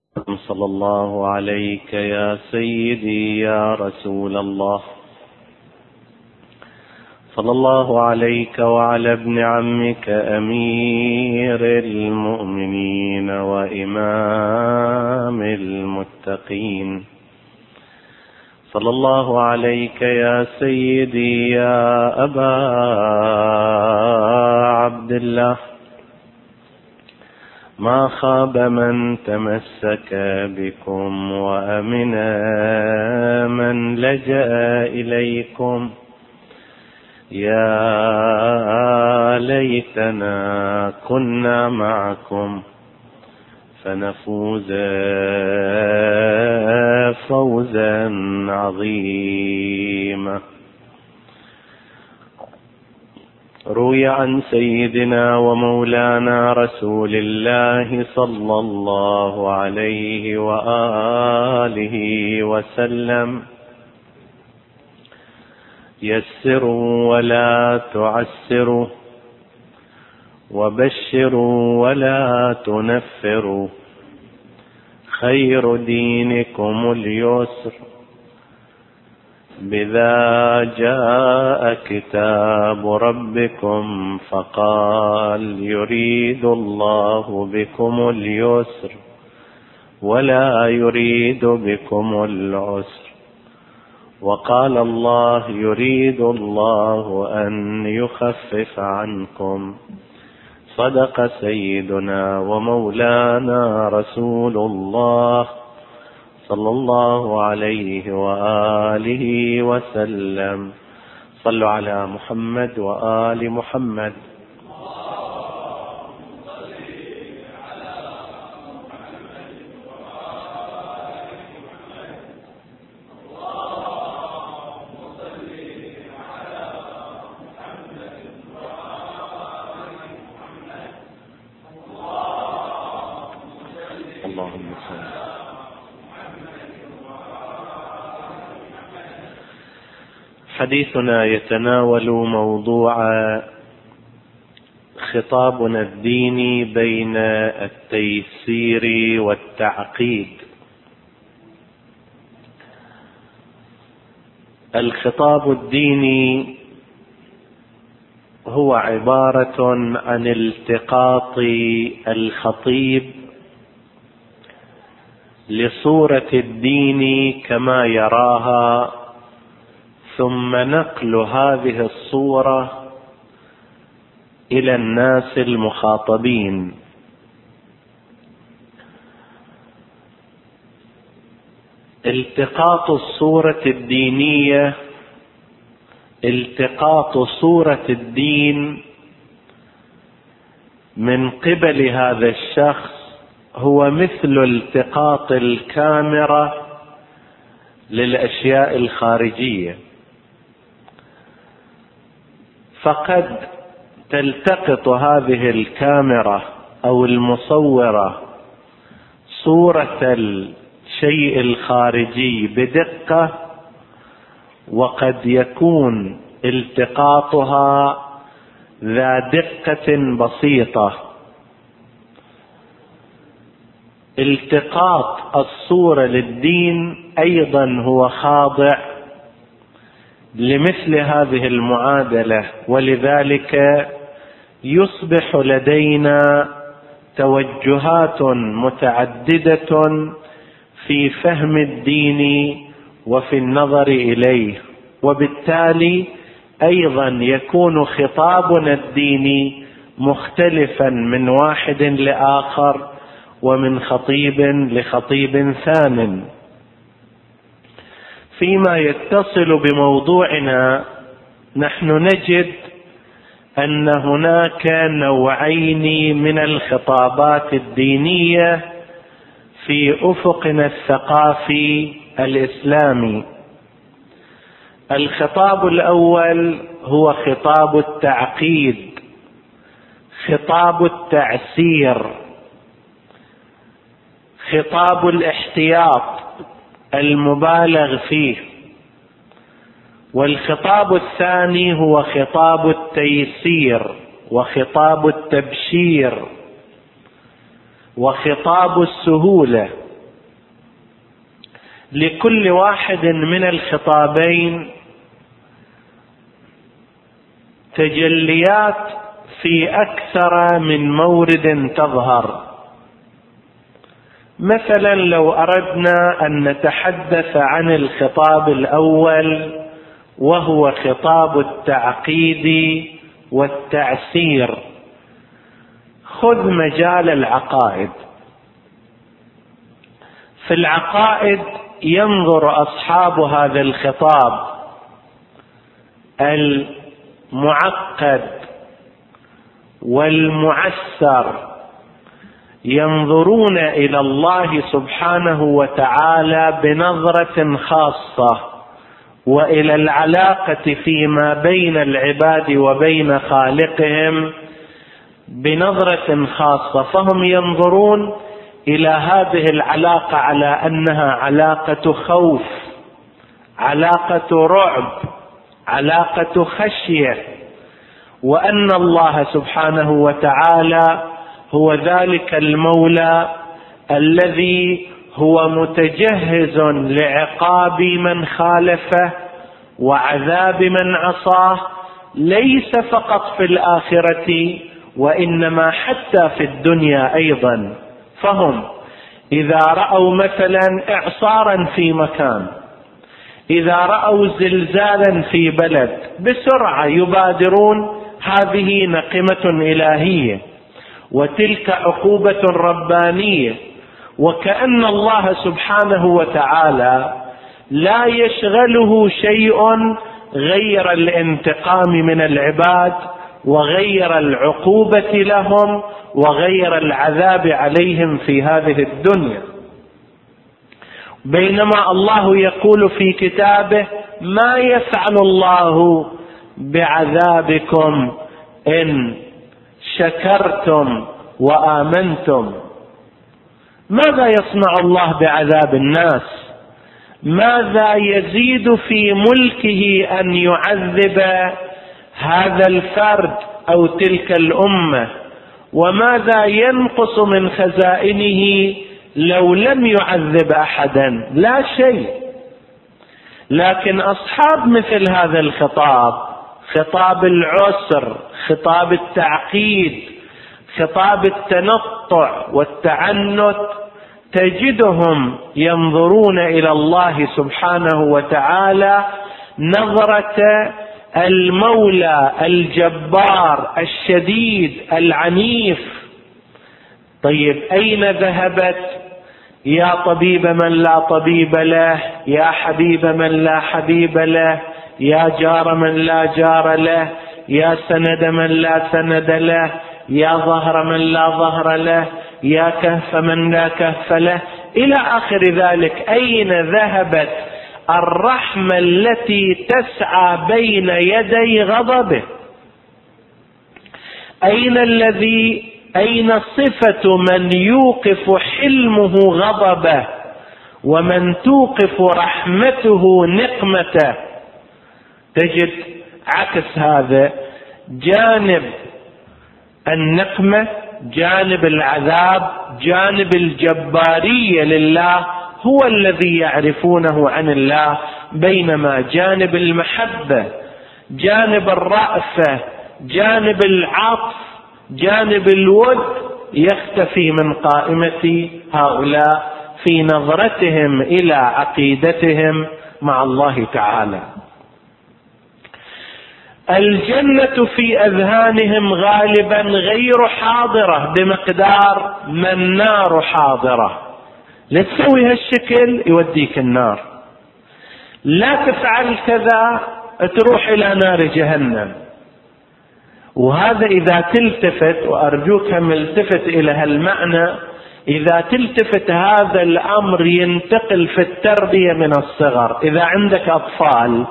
صلى الله عليك يا سيدي يا رسول الله، صلى الله عليك وعلى ابن عمك أمير المؤمنين وإمام المتقين، صلى الله عليك يا سيدي يا أبا عبد الله. ما خاب من تمسك بكم وأمن من لجأ إليكم. يا ليتنا كنا معكم فنفوز فوزا عظيما. روي عن سيدنا ومولانا رسول الله صلى الله عليه وآله وسلم: يسروا ولا تعسروا، وبشروا ولا تنفروا، خير دينكم اليسر، بذا جاء كتاب ربكم فقال: يريد الله بكم اليسر ولا يريد بكم العسر. وقال الله: يريد الله أن يخفف عنكم. صدق سيدنا ومولانا رسول الله صلى الله عليه وآله وسلم. صلوا على محمد وآل محمد. اللهم صل. حديثنا يتناول موضوع خطابنا الديني بين التيسير والتعقيد. الخطاب الديني هو عبارة عن التقاط الخطيب لصورة الدين كما يراها، ثم نقل هذه الصورة إلى الناس المخاطبين. التقاط الصورة الدينية، التقاط صورة الدين من قبل هذا الشخص هو مثل التقاط الكاميرا للأشياء الخارجية. فقد تلتقط هذه الكاميرا أو المصورة صورة الشيء الخارجي بدقة، وقد يكون التقاطها ذا دقة بسيطة. التقاط الصورة للدين أيضا هو خاضع لمثل هذه المعادلة، ولذلك يصبح لدينا توجهات متعددة في فهم الدين وفي النظر إليه، وبالتالي أيضا يكون خطابنا الديني مختلفا من واحد لآخر ومن خطيب لخطيب ثان. فيما يتصل بموضوعنا نحن نجد أن هناك نوعين من الخطابات الدينية في أفقنا الثقافي الإسلامي. الخطاب الأول هو خطاب التعقيد، خطاب التعسير، خطاب الاحتياط المبالغ فيه. والخطاب الثاني هو خطاب التيسير وخطاب التبشير وخطاب السهولة لكل واحد من الخطابين تجليات في أكثر من مورد تظهر. مثلا لو أردنا أن نتحدث عن الخطاب الأول وهو خطاب التعقيد والتعسير، خذ مجال العقائد. في العقائد ينظر أصحاب هذا الخطاب المعقد والمعسر، ينظرون إلى الله سبحانه وتعالى بنظرة خاصة، وإلى العلاقة فيما بين العباد وبين خالقهم بنظرة خاصة، فهم ينظرون إلى هذه العلاقة على أنها علاقة خوف، علاقة رعب، علاقة خشية، وأن الله سبحانه وتعالى هو ذلك المولى الذي هو متجهز لعقاب من خالفه وعذاب من عصاه، ليس فقط في الآخرة وإنما حتى في الدنيا أيضا. فهم إذا رأوا مثلا إعصارا في مكان، إذا رأوا زلزالا في بلد، بسرعة يبادرون هذه نقمة إلهية وتلك عقوبة ربانية، وكأن الله سبحانه وتعالى لا يشغله شيء غير الانتقام من العباد وغير العقوبة لهم وغير العذاب عليهم في هذه الدنيا. بينما الله يقول في كتابه: ما يفعل الله بعذابكم إن شكرتم وآمنتم. ماذا يصنع الله بعذاب الناس؟ ماذا يزيد في ملكه أن يعذب هذا الفرد أو تلك الأمة؟ وماذا ينقص من خزائنه لو لم يعذب أحدا؟ لا شيء. لكن أصحاب مثل هذا الخطاب، خطاب العسر، خطاب التعقيد، خطاب التنطع والتعنت، تجدهم ينظرون إلى الله سبحانه وتعالى نظرة المولى الجبار الشديد العنيف. طيب أين ذهبت يا طبيب من لا طبيب له، يا حبيب من لا حبيب له، يا جار من لا جار له، يا سند من لا سند له، يا ظهر من لا ظهر له، يا كهف من لا كهف له، إلى آخر ذلك. أين ذهبت الرحمة التي تسعى بين يدي غضبه؟ أين صفة من يوقف حلمه غضبه ومن توقف رحمته نقمته؟ تجد عكس هذا، جانب النقمة، جانب العذاب، جانب الجبارية لله هو الذي يعرفونه عن الله، بينما جانب المحبة، جانب الرأفة، جانب العطف، جانب الود يختفي من قائمة هؤلاء في نظرتهم إلى عقيدتهم مع الله تعالى. الجنة في أذهانهم غالبا غير حاضرة بمقدار ما النار حاضرة. لا تسوي هالشكل يوديك النار، لا تفعل كذا تروح إلى نار جهنم. وهذا إذا تلتفت، وأرجوك هم التفت إلى هالمعنى، إذا تلتفت هذا الأمر ينتقل في التربية من الصغر. إذا عندك أطفال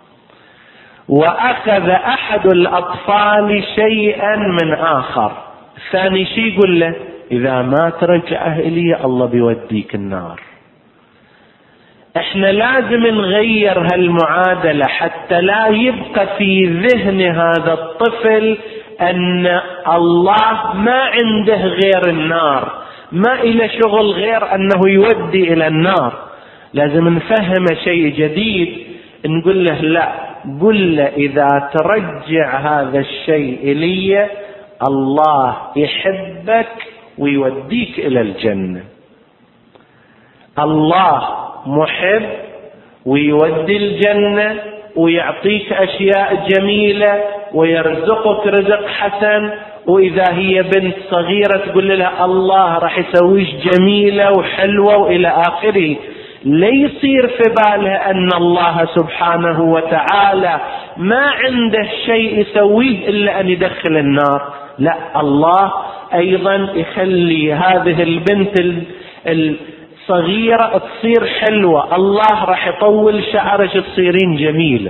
وأخذ أحد الأطفال شيئا من آخر، الثاني شي يقول له؟ إذا ما ترجعه إلي الله بيوديك النار. احنا لازم نغير هالمعادلة حتى لا يبقى في ذهن هذا الطفل أن الله ما عنده غير النار، ما إلى شغل غير أنه يودي إلى النار. لازم نفهم شيء جديد، نقول له لا، قل له إذا ترجع هذا الشيء إلي الله يحبك ويوديك إلى الجنة. الله محب ويودي الجنة ويعطيك أشياء جميلة ويرزقك رزق حسن، وإذا هي بنت صغيرة تقول لها الله راح يسويش جميلة وحلوة وإلى آخره. ليصير في بالها أن الله سبحانه وتعالى ما عنده شيء يسويه إلا أن يدخل النار. لا، الله أيضا يخلي هذه البنت الصغيرة تصير حلوة، الله راح يطول شعرك تصيرين جميلة،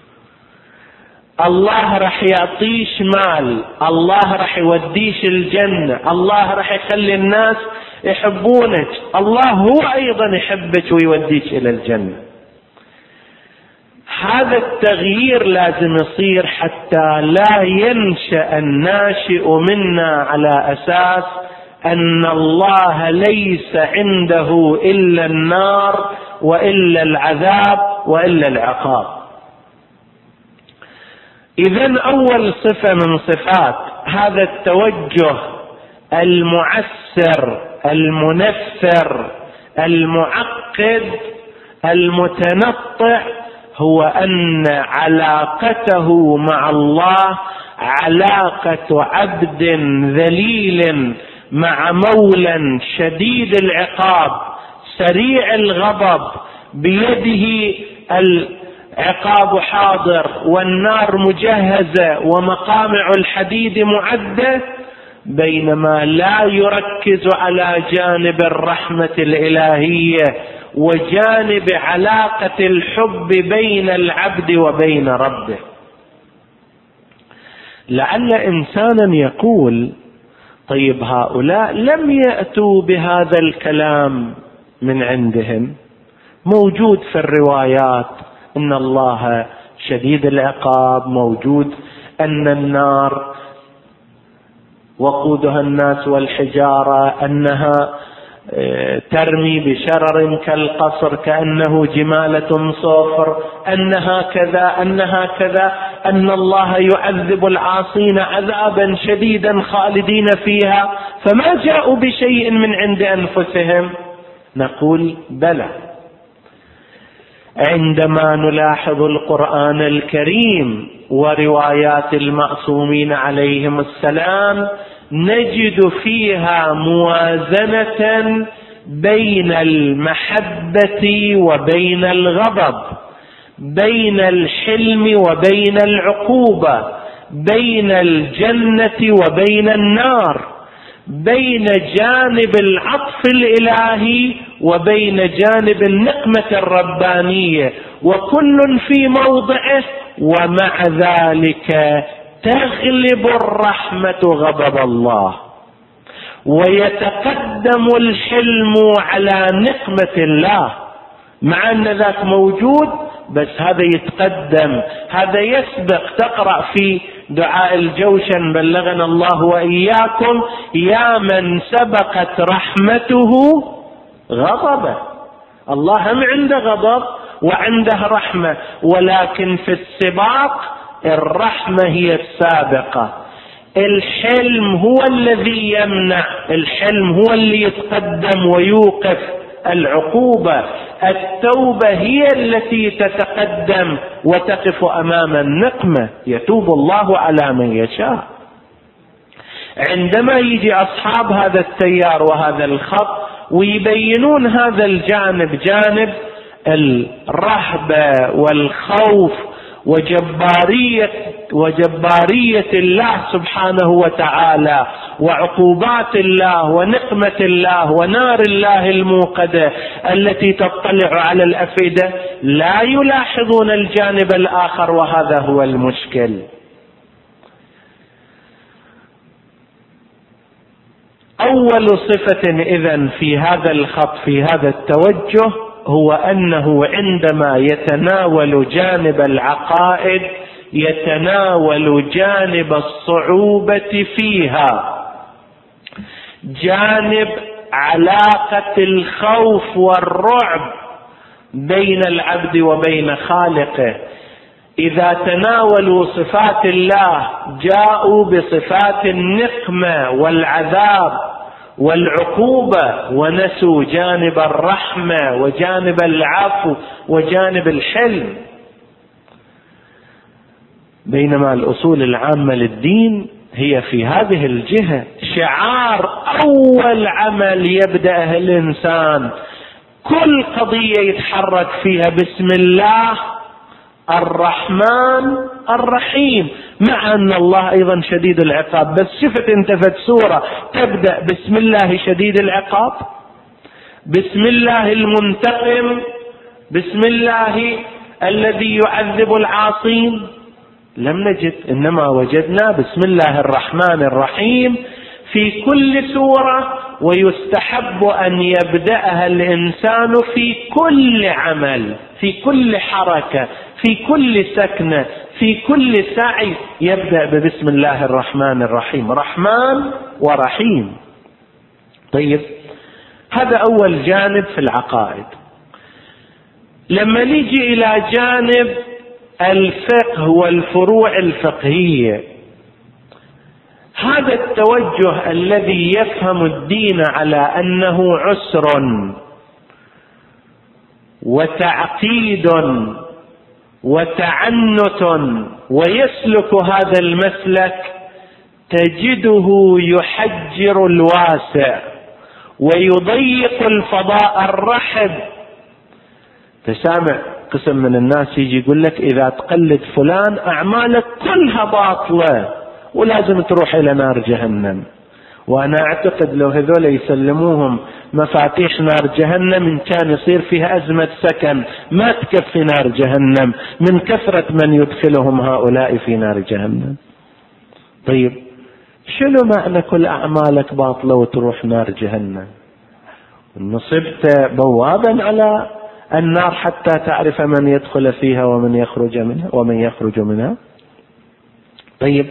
الله راح يعطيش مال، الله راح يوديش الجنة، الله راح يخلي الناس يحبونك، الله هو أيضا يحبك ويوديك إلى الجنة. هذا التغيير لازم يصير حتى لا ينشأ الناشئ منا على أساس أن الله ليس عنده إلا النار وإلا العذاب وإلا العقاب. إذن أول صفة من صفات هذا التوجه المعسر المنفر المعقد المتنطع هو أن علاقته مع الله علاقة عبد ذليل مع مولى شديد العقاب سريع الغضب، بيده العقاب حاضر والنار مجهزة ومقامع الحديد معدة، بينما لا يركز على جانب الرحمة الإلهية وجانب علاقة الحب بين العبد وبين ربه. لعل إنسانا يقول طيب هؤلاء لم يأتوا بهذا الكلام من عندهم، موجود في الروايات إن الله شديد العقاب، موجود أن النار وقودها الناس والحجارة، أنها ترمي بشرر كالقصر كأنه جمالة صفر، أنها كذا أنها كذا، أن الله يعذب العاصين عذابا شديدا خالدين فيها، فما جاءوا بشيء من عند أنفسهم. نقول بلى، عندما نلاحظ القرآن الكريم وروايات المعصومين عليهم السلام نجد فيها موازنة بين المحبة وبين الغضب، بين الحلم وبين العقوبة، بين الجنة وبين النار، بين جانب العطف الإلهي وبين جانب النقمة الربانية، وكل في موضعه، ومع ذلك تغلب الرحمة غضب الله ويتقدم الحلم على نقمة الله، مع أن ذاك موجود بس هذا يتقدم، هذا يسبق. تقرأ في دعاء الجوشن بلغنا الله وإياكم يا من سبقت رحمته غضبه. الله هم عنده غضب وعنده رحمة، ولكن في السباق الرحمة هي السابقة. الحلم هو الذي يمنع، الحلم هو اللي يتقدم ويوقف العقوبة. التوبة هي التي تتقدم وتقف أمام النقمة، يتوب الله على من يشاء. عندما يجي أصحاب هذا التيار وهذا الخط ويبينون هذا الجانب، جانب الرهبة والخوف وجبارية الله سبحانه وتعالى وعقوبات الله ونقمة الله ونار الله الموقدة التي تطلع على الأفئدة، لا يلاحظون الجانب الآخر، وهذا هو المشكل. أول صفة إذن في هذا الخط في هذا التوجه هو أنه عندما يتناول جانب العقائد يتناول جانب الصعوبة فيها، جانب علاقة الخوف والرعب بين العبد وبين خالقه. إذا تناولوا صفات الله جاءوا بصفات النقمة والعذاب والعقوبة، ونسوا جانب الرحمة وجانب العفو وجانب الحلم. بينما الأصول العامة للدين هي في هذه الجهة. شعار أول عمل يبدأ الإنسان كل قضية يتحرك فيها بسم الله الرحمن الرحيم، مع أن الله أيضا شديد العقاب. بس شفت انت في سورة تبدأ بسم الله شديد العقاب، بسم الله المنتقم، بسم الله الذي يعذب العاصين؟ لم نجد، إنما وجدنا بسم الله الرحمن الرحيم في كل سورة. ويستحب أن يبدأها الإنسان في كل عمل، في كل حركة، في كل سكنة، في كل سعي، يبدأ ببسم الله الرحمن الرحيم، رحمن ورحيم. طيب، هذا أول جانب في العقائد. لما نيجي إلى جانب الفقه والفروع الفقهية، هذا التوجه الذي يفهم الدين على أنه عسر وتعقيد وتعنت ويسلك هذا المسلك، تجده يحجر الواسع ويضيق الفضاء الرحب. تسامع قسم من الناس يجي يقول لك إذا تقلد فلان أعمالك كلها باطلة ولازم تروح إلى نار جهنم. وأنا أعتقد لو هذول يسلموهم مفاتيح نار جهنم إن كان يصير فيها أزمة سكن ما تكفي نار جهنم من كثرة من يدخلهم هؤلاء في نار جهنم. طيب، شنو معنى كل أعمالك باطلة وتروح نار جهنم؟ نصبت بوابا على النار حتى تعرف من يدخل فيها ومن يخرج منها. طيب،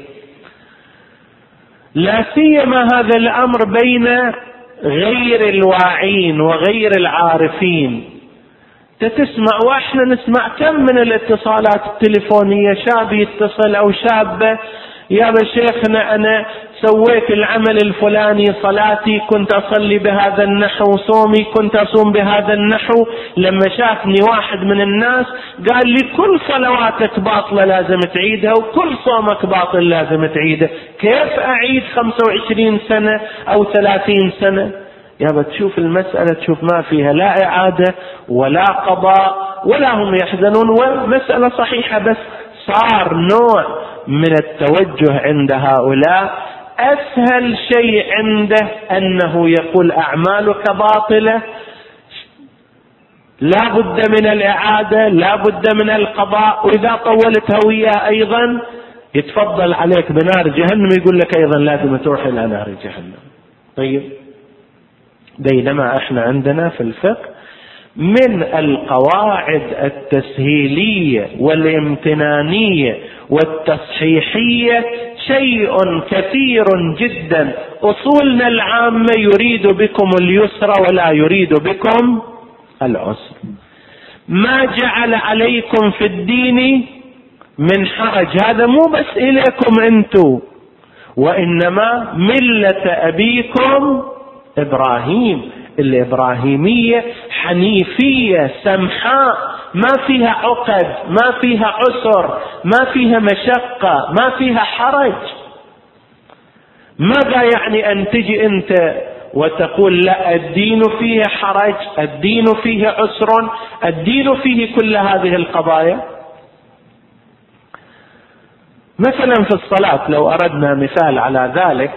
لا سيما هذا الأمر بين غير الواعين وغير العارفين. تسمع، واحنا نسمع كم من الاتصالات التليفونية، شاب يتصل أو شابة، يا شيخنا أنا سويت العمل الفلاني، صلاتي كنت أصلي بهذا النحو، صومي كنت أصوم بهذا النحو، لما شافني واحد من الناس قال لي كل صلواتك باطلة لازم تعيدها وكل صومك باطل لازم تعيده. كيف أعيد 25 سنة أو 30 سنة؟ يا تشوف المسألة، تشوف ما فيها لا إعادة ولا قضاء ولا هم يحزنون، ومسألة صحيحة. بس صار نوع من التوجه عند هؤلاء، أسهل شيء عنده أنه يقول أعمالك باطلة، لا بد من الإعادة، لا بد من القضاء، وإذا طولت هوية أيضا يتفضل عليك بنار جهنم، يقول لك أيضا لازم تروح إلى نار جهنم. طيب، بينما احنا عندنا في الفقه من القواعد التسهيلية والامتنانية والتصحيحية شيء كثير جدا. أصولنا العامة يريد بكم اليسر ولا يريد بكم العسر. ما جعل عليكم في الدين من حرج، هذا مو بس إليكم أنتم، وإنما ملة أبيكم إبراهيم، الإبراهيمية حنيفية سمحاء، ما فيها عقد، ما فيها عسر، ما فيها مشقة، ما فيها حرج. ماذا يعني أن تجي أنت وتقول لا الدين فيه حرج، الدين فيه عسر، الدين فيه كل هذه القضايا؟ مثلا في الصلاة لو أردنا مثال على ذلك،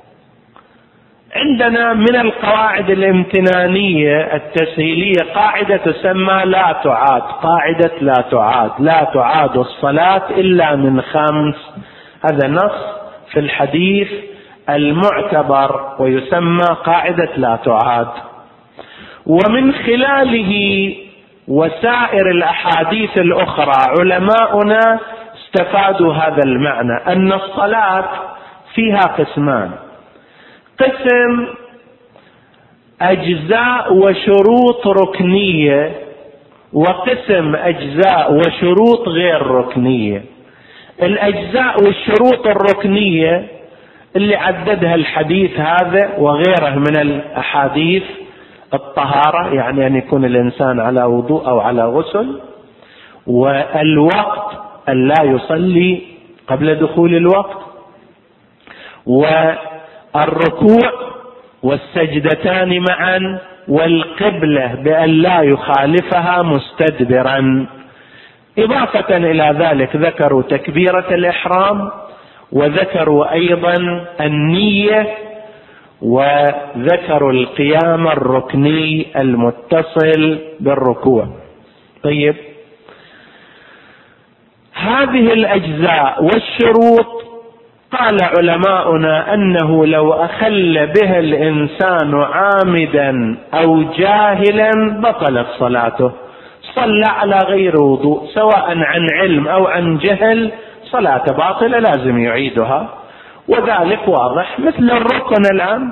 عندنا من القواعد الامتنانية التسهيلية قاعدة تسمى لا تعاد، قاعدة لا تعاد، لا تعاد الصلاة إلا من 5. هذا نص في الحديث المعتبر ويسمى قاعدة لا تعاد. ومن خلاله وسائر الأحاديث الأخرى علماؤنا استفادوا هذا المعنى، أن الصلاة فيها قسمان: قسم أجزاء وشروط ركنية، وقسم أجزاء وشروط غير ركنية. الأجزاء والشروط الركنية اللي عددها الحديث هذا وغيره من الأحاديث: الطهارة، يعني أن يكون الإنسان على وضوء أو على غسل، والوقت أن لا يصلي قبل دخول الوقت، والركوع والسجدتان معا، والقبلة بأن لا يخالفها مستدبرا. إضافة إلى ذلك ذكروا تكبيرة الإحرام، وذكروا أيضا النية، وذكروا القيام الركني المتصل بالركوع. طيب، هذه الأجزاء والشروط قال علماؤنا أنه لو أخل بها الإنسان عامدا أو جاهلا بطلت صلاته. صلى على غير وضوء سواء عن علم أو عن جهل، صلاة باطلة لازم يعيدها، وذلك واضح. مثل الركن الآن،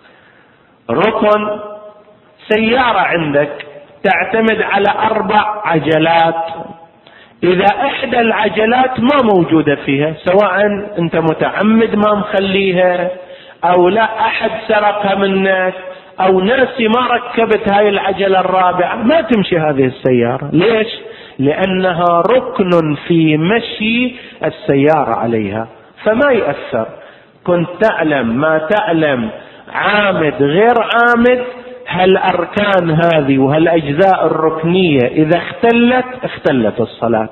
ركن سيارة عندك تعتمد على 4 عجلات، إذا إحدى العجلات ما موجودة فيها، سواء أنت متعمد ما مخليها أو لا أحد سرقها منك أو ناسي ما ركبت هاي العجلة الرابعة، ما تمشي هذه السيارة. ليش؟ لأنها ركن في مشي السيارة عليها، فما يأثر. كنت تعلم ما تعلم، عامد غير عامد، هالأركان هذه وهالأجزاء الركنية إذا اختلت الصلاة.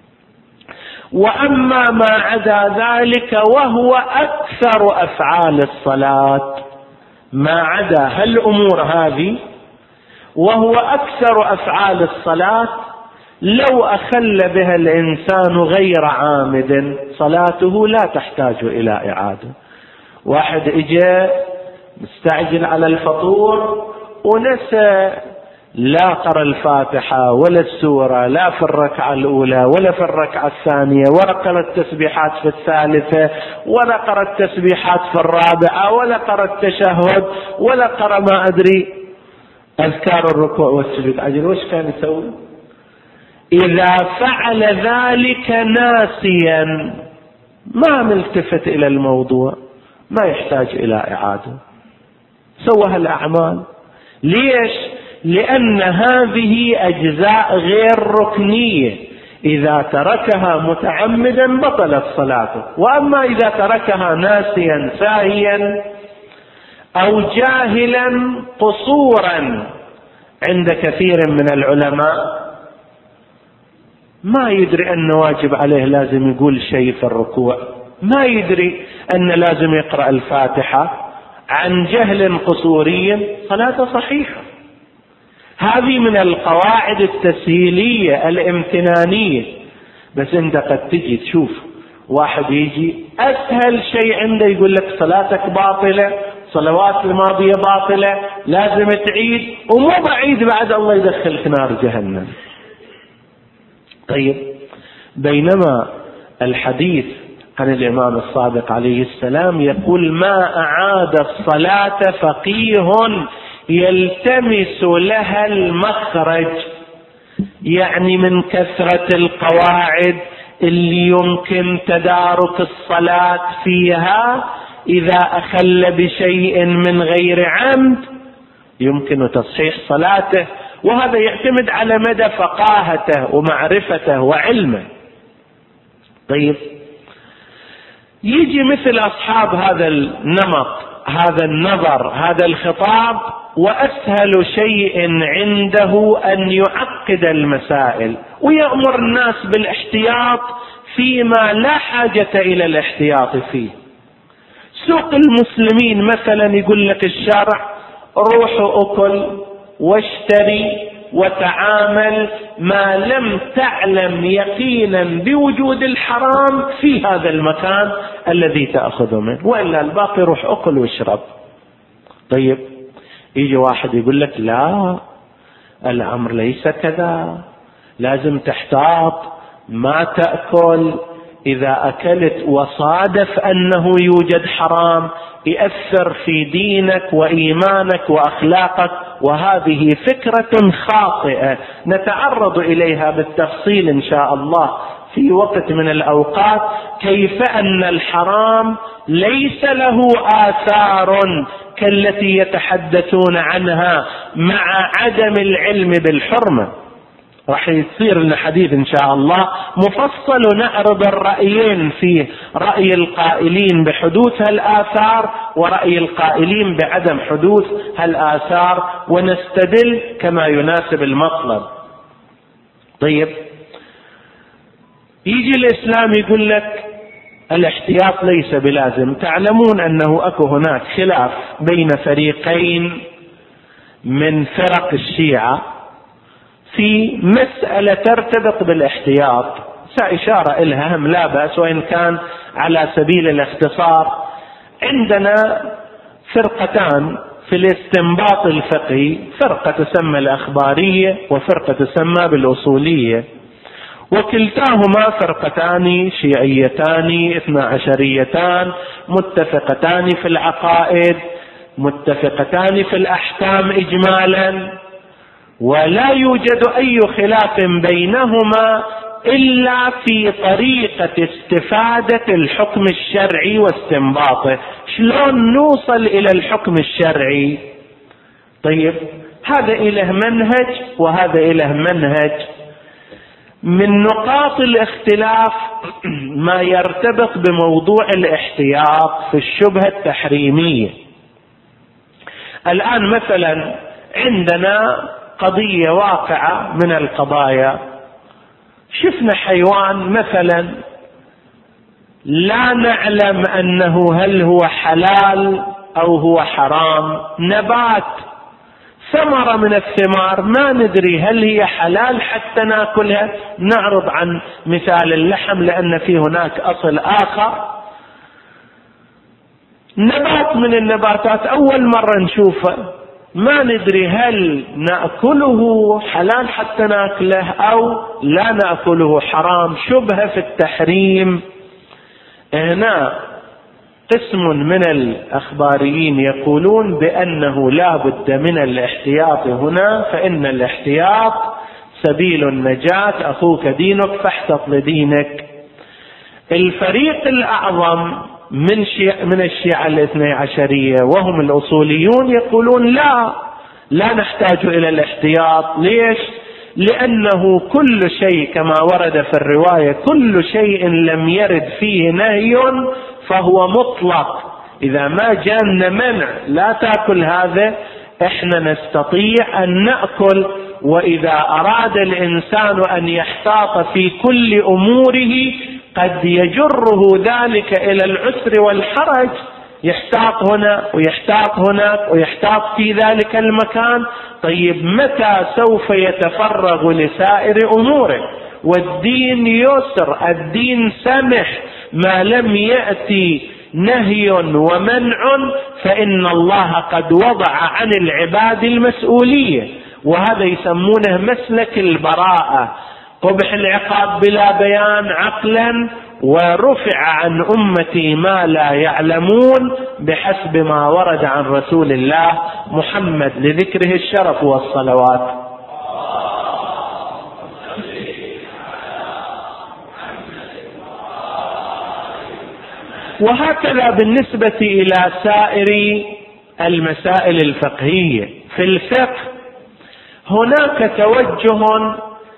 وأما ما عدا ذلك وهو أكثر أفعال الصلاة، ما عدا هالأمور هذه وهو أكثر أفعال الصلاة، لو أخل بها الإنسان غير عامد صلاته لا تحتاج إلى إعادة. واحد إجا مستعجل على الفطور ونسى لا قرأ الفاتحة ولا السورة، لا في الركعة الأولى ولا في الركعة الثانية، ولا قرأ التسبيحات في الثالثة، ولا قرأ التسبيحات في الرابعة، ولا قرأ التشهد، ولا قرأ ما أدري أذكار الركوع والسجود. أجل وش كان يسوي؟ إذا فعل ذلك ناسيا ما ملتفت إلى الموضوع، ما يحتاج إلى إعادة، سوى هالأعمال. ليش؟ لأن هذه أجزاء غير ركنية، إذا تركها متعمدا بطلت صلاته. وأما إذا تركها ناسيا ساهيا أو جاهلا قصورا، عند كثير من العلماء ما يدري أن واجب عليه لازم يقول شيء في الركوع، ما يدري أن لازم يقرأ الفاتحة، عن جهل قصوري، صلاته صحيحة. هذه من القواعد التسهيلية الامتنانية. بس انت قد تجي تشوف واحد يجي أسهل شيء عنده يقول لك صلاتك باطلة، صلوات الماضية باطلة، لازم تعيد، ومو بعيد بعد الله يدخلك نار جهنم. طيب، بينما الحديث عن الإمام الصادق عليه السلام يقول: ما أعاد الصلاة فقيه يلتمس لها المخرج، يعني من كثرة القواعد اللي يمكن تدارك الصلاة فيها، إذا أخل بشيء من غير عمد يمكن تصحيح صلاته. وهذا يعتمد على مدى فقاهته ومعرفته وعلمه. طيب، يجي مثل أصحاب هذا النمط، هذا النظر، هذا الخطاب، وأسهل شيء عنده أن يعقد المسائل ويأمر الناس بالاحتياط فيما لا حاجة إلى الاحتياط فيه. سوق المسلمين مثلا يقول لك الشارع: روحوا أكل واشتري وتعامل ما لم تعلم يقينا بوجود الحرام في هذا المكان الذي تأخذه منه، وإلا الباقي روح أكل واشرب. طيب، يجي واحد يقول لك: لا، الأمر ليس كذا، لازم تحتاط، ما تأكل إذا أكلت وصادف أنه يوجد حرام يأثر في دينك وإيمانك وأخلاقك، وهذه فكرة خاطئة نتعرض إليها بالتفصيل إن شاء الله في وقت من الأوقات، كيف أن الحرام ليس له آثار كالتي يتحدثون عنها مع عدم العلم بالحرمة. راح يصير لنا حديث إن شاء الله مفصل ونعرض الرأيين فيه، رأي القائلين بحدوث هالآثار ورأي القائلين بعدم حدوث هالآثار، ونستدل كما يناسب المطلب. طيب، يجي الإسلام يقول لك الاحتياط ليس بلازم. تعلمون أنه أكو هناك خلاف بين فريقين من فرق الشيعة في مسألة ترتبط بالاحتياط، سأشارة إلها هم لا بأس وإن كان على سبيل الاختصار. عندنا فرقتان في الاستنباط الفقهي، فرقة تسمى الأخبارية وفرقة تسمى بالأصولية، وكلتاهما فرقتان شيعيتان 12 متفقتان في العقائد، متفقتان في الأحكام إجمالا، ولا يوجد أي خلاف بينهما إلا في طريقة استفادة الحكم الشرعي واستنباطه. شلون نوصل إلى الحكم الشرعي؟ طيب، هذا إله منهج وهذا إله منهج. من نقاط الاختلاف ما يرتبط بموضوع الاحتياط في الشبهة التحريمية. الآن مثلا عندنا قضية واقعة من القضايا، شفنا حيوان مثلا لا نعلم أنه هل هو حلال أو هو حرام، نبات ثمرة من الثمار ما ندري هل هي حلال حتى ناكلها. نعرض عن مثال اللحم لأن في هناك أصل آخر. نبات من النباتات أول مرة نشوفه ما ندري هل نأكله حلال حتى ناكله أو لا نأكله حرام، شبهة في التحريم. هنا قسم من الأخباريين يقولون بأنه لا بد من الاحتياط هنا، فإن الاحتياط سبيل النجاة، أخوك دينك فاحتط لدينك. الفريق الأعظم من الشيعة 12 وهم الأصوليون يقولون لا نحتاج إلى الاحتياط. ليش؟ لأنه كل شيء كما ورد في الرواية، كل شيء لم يرد فيه نهي فهو مطلق. إذا ما جاءنا منع لا تأكل هذا، احنا نستطيع أن نأكل. وإذا أراد الإنسان أن يحتاط في كل أموره قد يجره ذلك إلى العسر والحرج، يحتاط هنا ويحتاط هناك ويحتاط في ذلك المكان. طيب، متى سوف يتفرغ لسائر أموره؟ والدين يسر، الدين سمح، ما لم يأتي نهي ومنع فإن الله قد وضع عن العباد المسؤولية، وهذا يسمونه مسلك البراءة، قبح العقاب بلا بيان عقلا، ورفع عن أمتي ما لا يعلمون بحسب ما ورد عن رسول الله محمد لذكره الشرف والصلوات. وهكذا بالنسبة إلى سائر المسائل الفقهية. في الفقه هناك توجه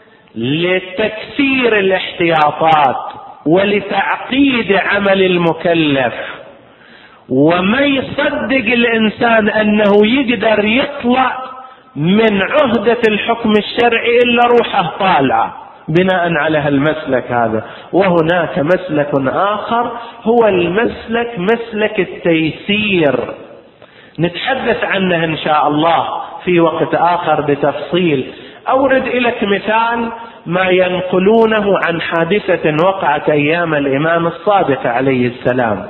لتكثير الاحتياطات ولتعقيد عمل المكلف، وما يصدق الإنسان أنه يقدر يطلع من عهدة الحكم الشرعي إلا روحه طالعة بناء على هالمسلك هذا. وهناك مسلك آخر هو مسلك التيسير، نتحدث عنه إن شاء الله في وقت آخر بتفصيل. أورد لك مثال ما ينقلونه عن حادثة وقعت أيام الإمام الصادق عليه السلام.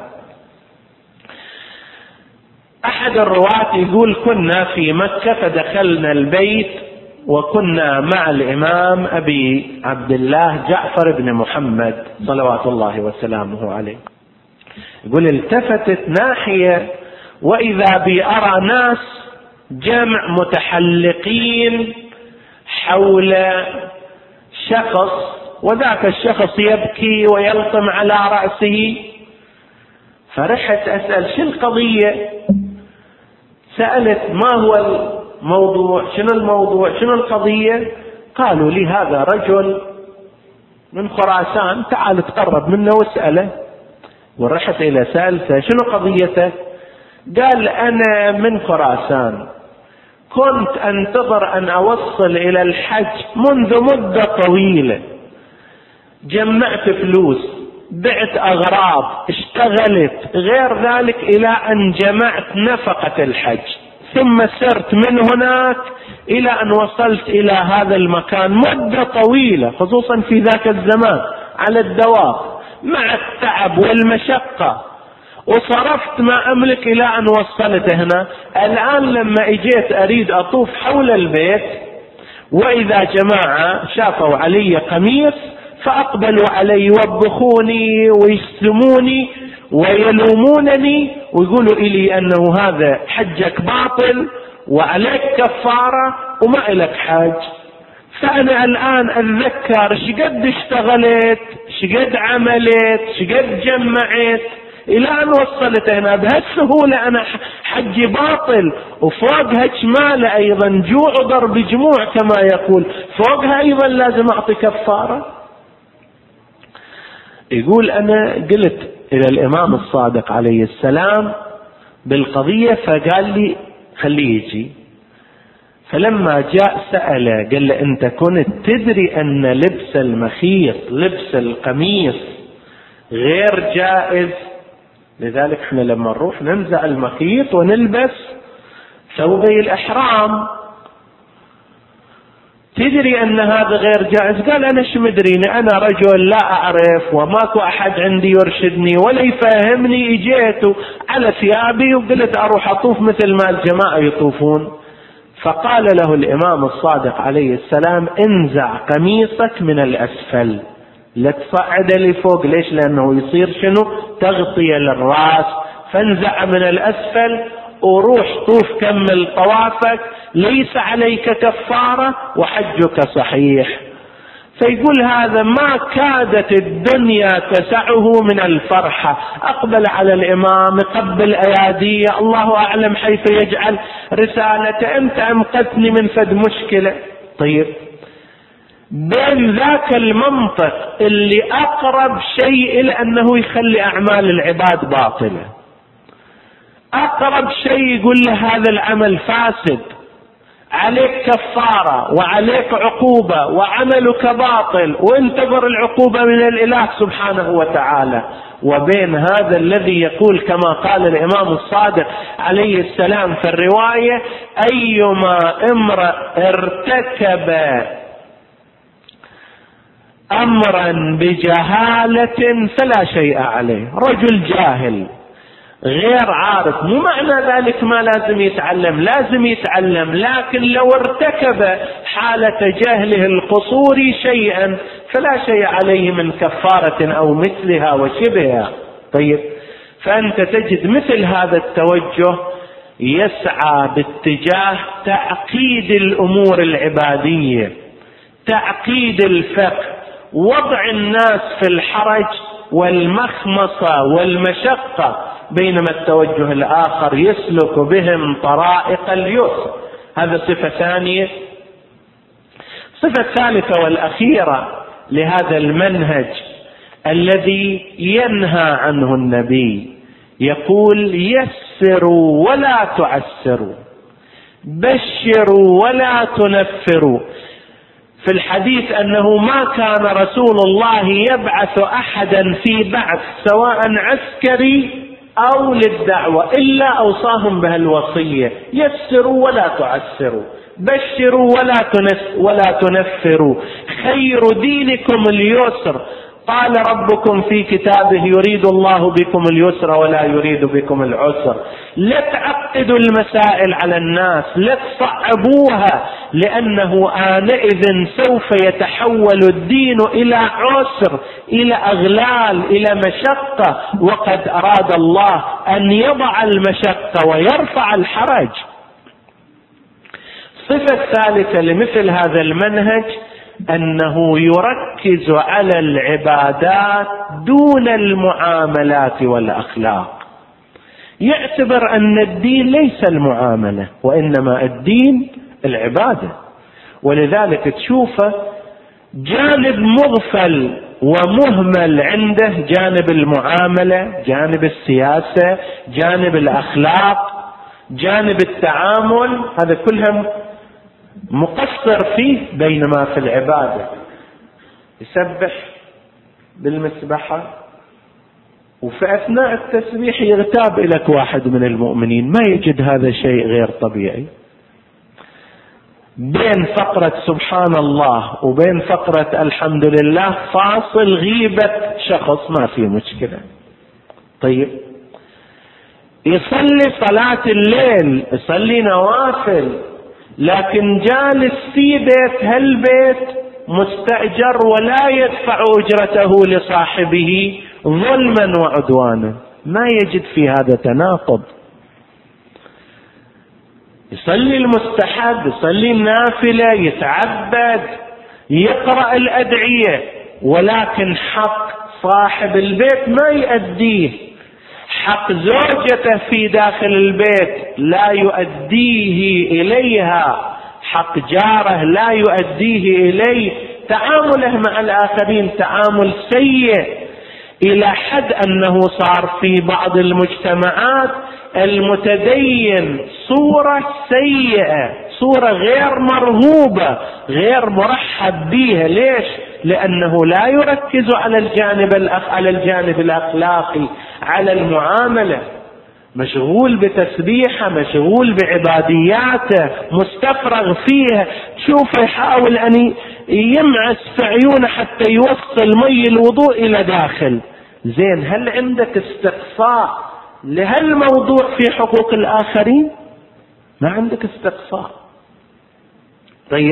أحد الرواة يقول: كنا في مكة فدخلنا البيت وكنا مع الإمام أبي عبد الله جعفر بن محمد صلوات الله وسلامه عليه. يقول التفتت ناحية وإذا بي أرى ناس جمع متحلقين حول شخص، وذاك الشخص يبكي ويلطم على رأسه. فرحت أسأل شو القضية، سألت ما هو الموضوع، شنو الموضوع، شنو القضية؟ قالوا لي هذا رجل من خراسان، تعال تقرب منه واسأله. ورحت إلى سألته شنو قضيته؟ قال أنا من خراسان، كنت أنتظر أن أوصل إلى الحج منذ مدة طويلة، جمعت فلوس، بعت أغراض، اشتغلت، غير ذلك إلى أن جمعت نفقة الحج، ثم سرت من هناك إلى أن وصلت إلى هذا المكان مدة طويلة، خصوصا في ذاك الزمان على الدواب مع التعب والمشقة، وصرفت ما أملك إلى أن وصلت هنا. الآن لما إجيت أريد أطوف حول البيت، وإذا جماعة شافوا علي قميص فأقبلوا علي يوبخوني ويشتموني ويلومونني ويقولوا إلي أنه هذا حجك باطل وعليك كفارة وما إلك حج. فأنا الآن أتذكر شقد اشتغلت، شقد عملت، شقد جمعت إلى أن وصلت هنا بهالسهولة، أنا حجي باطل، وفوقها شمالة أيضا جوع وضرب جموع كما يقول، فوقها أيضا لازم أعطي كفارة. يقول أنا قلت إلى الإمام الصادق عليه السلام بالقضية، فقال لي خليه يجي. فلما جاء سأله قال له أنت كنت تدري أن لبس المخيط، لبس القميص غير جائز؟ لذلك احنا لما نروح ننزع المخيط ونلبس ثوبي الإحرام، تدري أن هذا غير جائز؟ قال أنا شو مدريني، أنا رجل لا أعرف وماكو أحد عندي يرشدني ولا يفهمني، اجيت على ثيابي وقلت أروح أطوف مثل ما الجماعة يطوفون. فقال له الإمام الصادق عليه السلام انزع قميصك من الأسفل، لا تصعد لفوق. ليش؟ لأنه يصير شنو؟ تغطية للرأس. فانزع من الأسفل وروح طوف، كمل طوافك، ليس عليك كفارة وحجك صحيح. فيقول هذا ما كادت الدنيا تسعه من الفرحة، أقبل على الإمام قبل أياديه، الله أعلم حيث يجعل رسالته، أنت أنقذتني من فد مشكلة. طيب بين ذاك المنطق اللي أقرب شيء إلى أنه يخلي أعمال العباد باطلة، أقرب شيء يقول له هذا العمل فاسد، عليك كفارة وعليك عقوبة وعملك باطل، وانتظر العقوبة من الإله سبحانه وتعالى. وبين هذا الذي يقول كما قال الإمام الصادق عليه السلام في الرواية أيما امرأ ارتكب أمرا بجهالة فلا شيء عليه، رجل جاهل غير عارف، مو معنى ذلك ما لازم يتعلم، لازم يتعلم، لكن لو ارتكب حالة جهله القصوري شيئا فلا شيء عليه من كفارة أو مثلها وشبهها. طيب فأنت تجد مثل هذا التوجه يسعى باتجاه تعقيد الأمور العبادية، تعقيد الفقه، وضع الناس في الحرج والمخمصة والمشقة، بينما التوجه الآخر يسلك بهم طرائق اليسر. هذا صفة ثانية. صفة ثالثة والأخيرة لهذا المنهج الذي ينهى عنه النبي، يقول يسروا ولا تعسروا، بشروا ولا تنفروا. في الحديث أنه ما كان رسول الله يبعث أحدا في بعث سواء عسكري أو للدعوة إلا أوصاهم بهالوصية: يسروا ولا تعسروا، بشروا ولا تنفروا، خير دينكم اليسر. قال ربكم في كتابه يريد الله بكم اليسر ولا يريد بكم العسر. لا تعقدوا المسائل على الناس، لا تصعبوها، لأنه آنئذ سوف يتحول الدين إلى عسر، إلى أغلال، إلى مشقة، وقد أراد الله أن يضع المشقة ويرفع الحرج. الصفة الثالثة لمثل هذا المنهج أنه يركز على العبادات دون المعاملات والأخلاق. يعتبر أن الدين ليس المعاملة، وإنما الدين العبادة. ولذلك تشوفه جانب مغفل ومهمل عنده، جانب المعاملة، جانب السياسة، جانب الأخلاق، جانب التعامل، هذا كلهم مقصر فيه. بينما في العبادة يسبح بالمسبحة، وفي أثناء التسبيح يغتاب إليك واحد من المؤمنين، ما يجد هذا شيء غير طبيعي. بين فقرة سبحان الله وبين فقرة الحمد لله فاصل غيبة شخص، ما في مشكلة. طيب يصلي صلاة الليل، يصلي نوافل، لكن جالس في بيت، هالبيت مستأجر ولا يدفع أجرته لصاحبه ظلما وعدوانا، ما يجد في هذا تناقض. يصلي المستحب، يصلي النافلة، يتعبد، يقرأ الأدعية، ولكن حق صاحب البيت ما يؤديه، حق زوجته في داخل البيت لا يؤديه إليها، حق جاره لا يؤديه إليه، تعامله مع الآخرين تعامل سيء، إلى حد أنه صار في بعض المجتمعات المتدين صورة سيئة، صورة غير مرغوبة، غير مرحب بها. ليش؟ لأنه لا يركز على الجانب الأخلاقي، على المعاملة، مشغول بتسبيحه، مشغول بعبادياته، مستفرغ فيها. تشوفه يحاول أن يمعس في عيونه حتى يوصل مي الوضوء إلى داخل. زين، هل عندك استقصاء لهالموضوع في حقوق الآخرين؟ ما عندك استقصاء. طيب،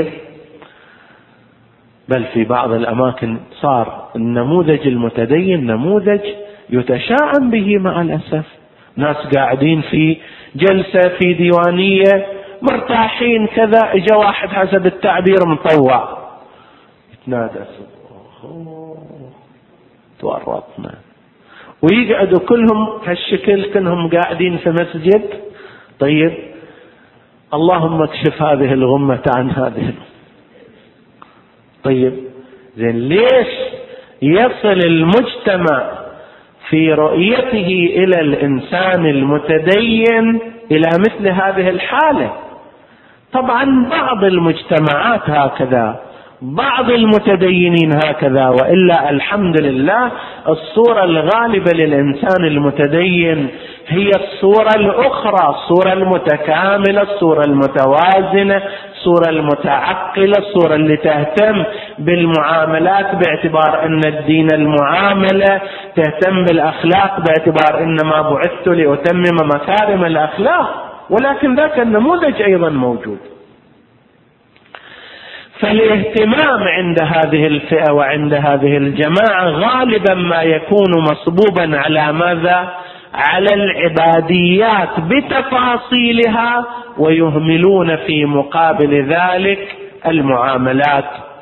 بل في بعض الأماكن صار النموذج المتدين نموذج يتشاءم به مع الأسف. ناس قاعدين في جلسة في ديوانية مرتاحين كذا، اجا واحد حسب التعبير مطوع يتنادى تورطنا، ويقعدوا كلهم هالشكل كلهم قاعدين في مسجد. طيب اللهم اكشف هذه الغمة عن هذه. طيب زين، ليش يصل المجتمع في رؤيته إلى الإنسان المتدين إلى مثل هذه الحالة؟ طبعا بعض المجتمعات هكذا، بعض المتدينين هكذا، وإلا الحمد لله الصورة الغالبة للإنسان المتدين هي الصورة الأخرى، الصورة المتكاملة، الصورة المتوازنة، الصورة المتعقلة، الصورة اللي تهتم بالمعاملات باعتبار أن الدين المعاملة، تهتم بالأخلاق باعتبار إنما بعثت لأتمم مكارم الأخلاق. ولكن ذاك النموذج أيضا موجود. فالاهتمام عند هذه الفئة وعند هذه الجماعة غالبا ما يكون مصبوبا على ماذا؟ على العباديات بتفاصيلها، ويهملون في مقابل ذلك المعاملات.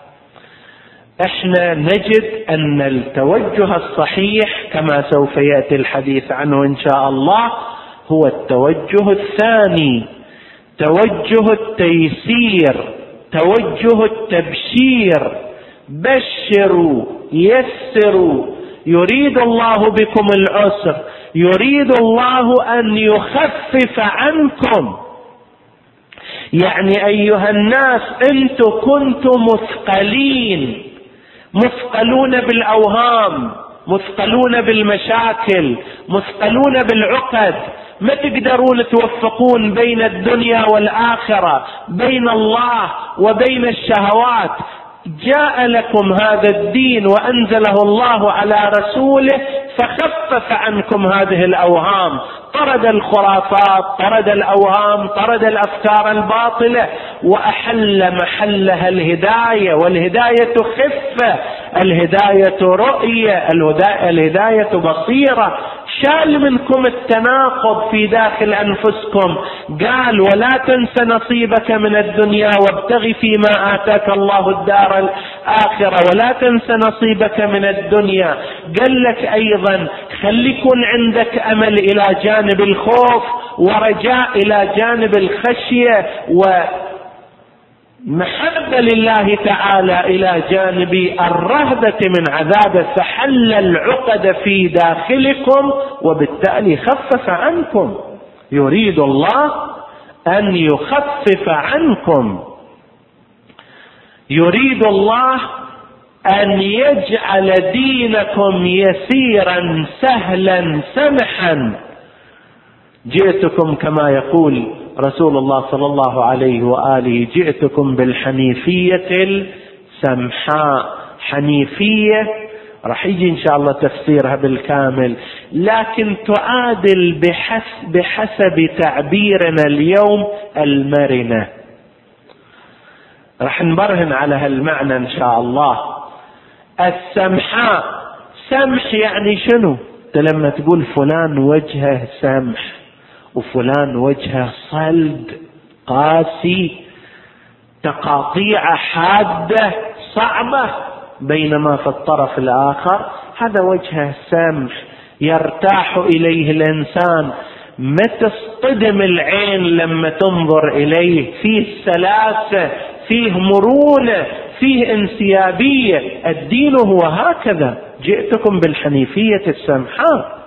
احنا نجد ان التوجه الصحيح كما سوف يأتي الحديث عنه ان شاء الله هو التوجه الثاني، توجه التيسير، توجه التبشير. بشروا يسروا، يريد الله بكم العسر، يريد الله أن يخفف عنكم. يعني أيها الناس أنتم كنتم مثقلين، مثقلون بالأوهام، مثقلون بالمشاكل، مثقلون بالعقد، ما تقدرون توفقون بين الدنيا والآخرة، بين الله وبين الشهوات. جاء لكم هذا الدين وأنزله الله على رسوله فخفف عنكم هذه الأوهام، طرد الخرافات، طرد الأوهام، طرد الأفكار الباطلة، وأحل محلها الهداية. والهداية خفة، الهداية رؤية، الهداية بصيرة. شال منكم التناقض في داخل أنفسكم. قال ولا تنس نصيبك من الدنيا وابتغ فيما آتاك الله الدار الآخرة ولا تنس نصيبك من الدنيا. قال لك أيضا خلي يكون عندك أمل إلى جانب الخوف، ورجاء إلى جانب الخشية، ومحبة لله تعالى إلى جانب الرهبة من عذابه، فحل العقد في داخلكم وبالتالي خفف عنكم. يريد الله أن يخفف عنكم، يريد الله أن يجعل دينكم يسيرا سهلا سمحا. جئتكم كما يقول رسول الله صلى الله عليه وآله: جئتكم بالحنيفية السمحاء. حنيفية راح يجي إن شاء الله تفسيرها بالكامل، لكن تعادل بحسب تعبيرنا اليوم المرنة. راح نبرهن على هالمعنى إن شاء الله. السمحاء، سمح يعني شنو؟ لما تقول فلان وجهه سمح وفلان وجهه صلد قاسي، تقاطيع حادة صعبة، بينما في الطرف الآخر هذا وجهه سمح يرتاح إليه الإنسان، ما تصطدم العين لما تنظر إليه، فيه سلاسة، فيه مرونة، فيه انسيابية. الدين هو هكذا: جئتكم بالحنيفية السمحاء.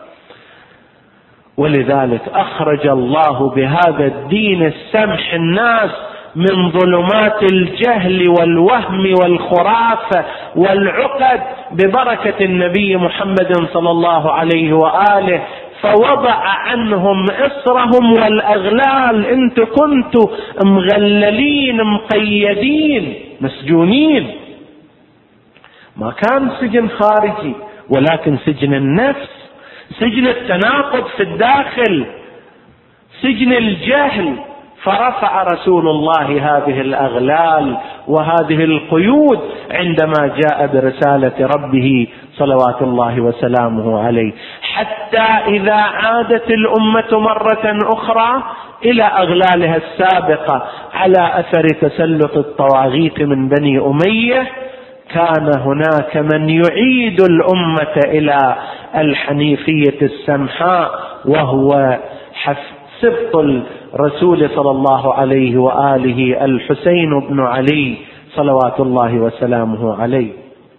ولذلك أخرج الله بهذا الدين السمح الناس من ظلمات الجهل والوهم والخرافة والعقد ببركة النبي محمد صلى الله عليه وآله، فوضع عنهم إصرهم والأغلال. انتوا كنتوا مغللين مقيدين مسجونين، ما كان سجن خارجي ولكن سجن النفس، سجن التناقض في الداخل، سجن الجهل. فرفع رسول الله هذه الأغلال وهذه القيود عندما جاء برسالة ربه صلوات الله وسلامه عليه، حتى إذا عادت الأمة مرة أخرى إلى أغلالها السابقة على أثر تسلط الطواغيت من بني أمية، كان هناك من يعيد الأمة إلى الحنيفية السمحاء، وهو سبط الرسول صلى الله عليه وآله الحسين بن علي صلوات الله وسلامه عليه.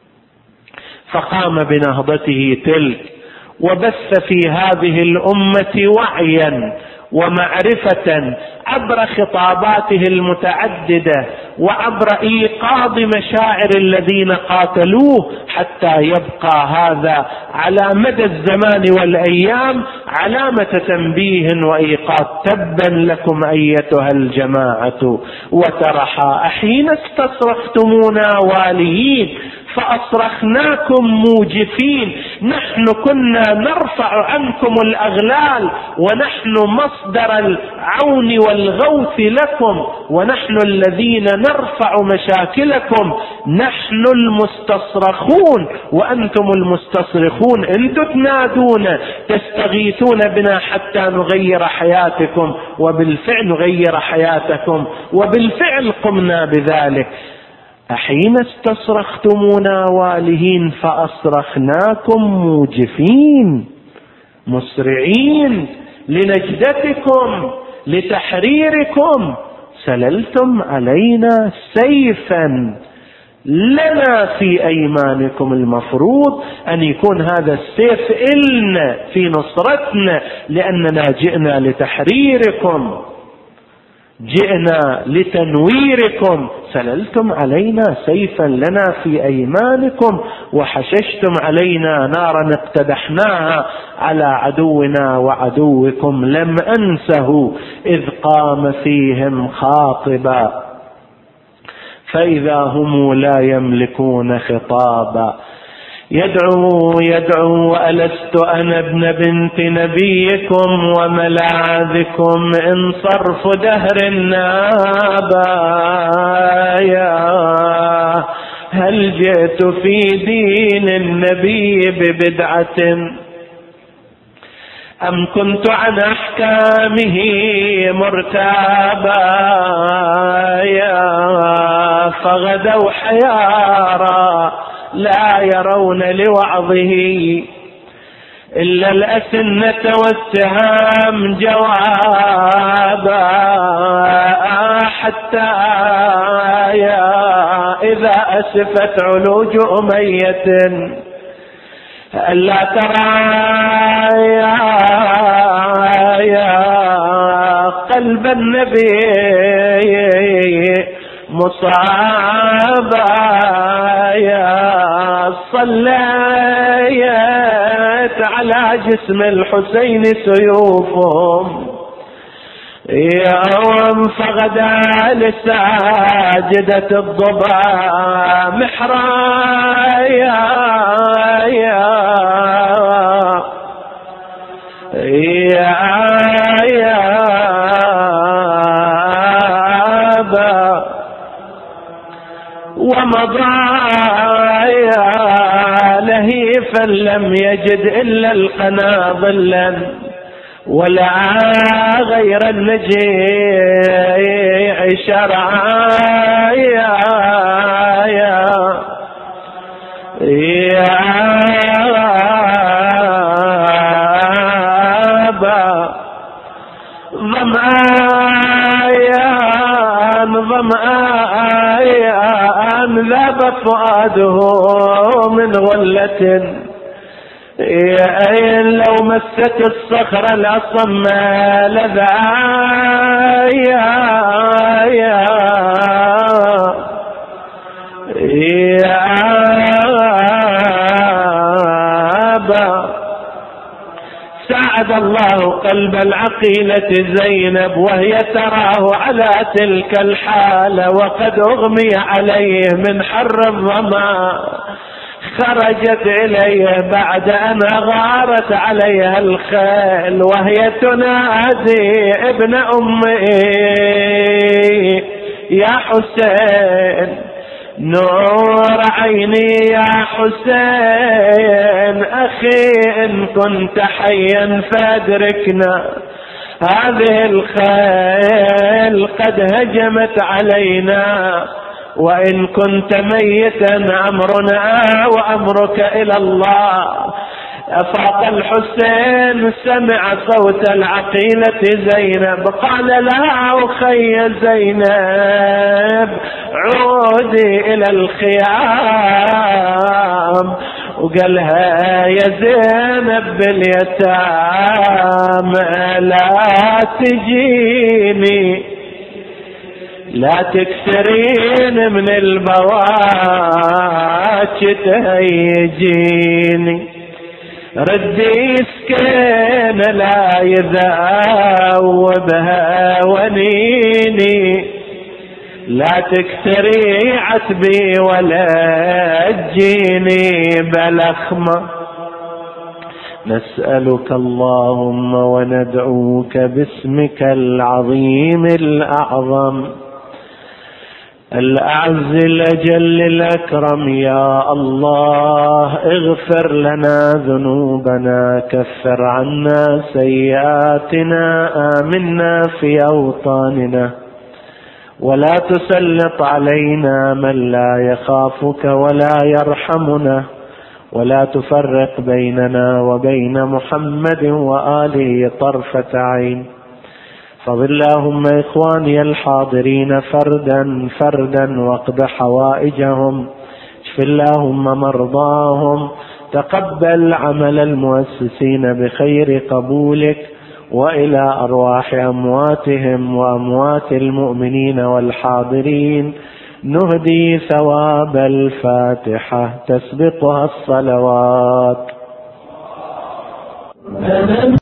فقام بنهضته تلك وبث في هذه الأمة وعيا ومعرفة عبر خطاباته المتعددة وعبر إيقاظ مشاعر الذين قاتلوه، حتى يبقى هذا على مدى الزمان والأيام علامة تنبيه وإيقاظ. تبا لكم أيتها الجماعة وترحا حين استصرختمونا واليين فأصرخناكم موجفين. نحن كنا نرفع عنكم الأغلال ونحن مصدر العون والغوث لكم، ونحن الذين نرفع مشاكلكم. نحن المستصرخون وأنتم المستصرخون. أنتم تنادون تستغيثون بنا حتى نغير حياتكم، وبالفعل نغير حياتكم، وبالفعل قمنا بذلك. حين استصرختمونا والهين فأصرخناكم موجفين مسرعين لنجدتكم لتحريركم. سللتم علينا سيفا لنا في أيمانكم. المفروض أن يكون هذا السيف إلنا في نصرتنا، لأننا جئنا لتحريركم، جئنا لتنويركم. سللتم علينا سيفا لنا في أيمانكم وحششتم علينا نارا اقتدحناها على عدونا وعدوكم. لم أنسه إذ قام فيهم خاطبا. فإذا هم لا يملكون خطابا. يدعو وألست أنا ابن بنت نبيكم وملاذكم إن صرف دهر نابا. هل جئت في دين النبي ببدعة أم كنت عن أحكامه مرتابا. فغدوا حيارى لا يرون لوعظه إلا الأسنة والسهام جوابا. حتى إذا أسفت علوج أمية ألا ترى قلب النبي مصابا. صليت على جسم الحسين سيوفهم يوم فغدا لساجدة الضبا محرايا. ومضى لهيفا لم يجد إلا القنا ظلا ولا غير النجيع شرعا. ظمآن ذاب فؤاده من غلة لو مست الصخر الأصم لذايا. ساعد الله قلب العقيلة زينب وهي تراه على تلك الحالة وقد أغمي عليه من حر الظما. خرجت إليه بعد أن غارت عليها الخيل وهي تنادي ابن أمي يا حسين نور عيني يا حسين أخي إن كنت حيا فادركنا هذه الخيل قد هجمت علينا وإن كنت ميتا أمرنا وأمرك إلى الله. أفاق الحسين سمع صوت العقيلة زينب قال لها أخي زينب عودي إلى الخيام وقالها يا زينب باليتام لا تجيني لا تكسرين من البواج تهيجيني ردي سكين لا يذوبها ونيني لا تكسري عتبي ولا تجيني بلخمة. نسألك اللهم وندعوك باسمك العظيم الأعظم الأعز الأجل الأكرم يا الله اغفر لنا ذنوبنا كفر عنا سيئاتنا آمنا في أوطاننا ولا تسلط علينا من لا يخافك ولا يرحمنا ولا تفرق بيننا وبين محمد وآله طرفة عين. فضل اللهم إخواني الحاضرين فردا فردا واقض حوائجهم اشف اللهم مرضاهم تقبل عمل المؤسسين بخير قبولك وإلى أرواح أمواتهم وأموات المؤمنين والحاضرين نهدي ثواب الفاتحة تسبقها الصلوات.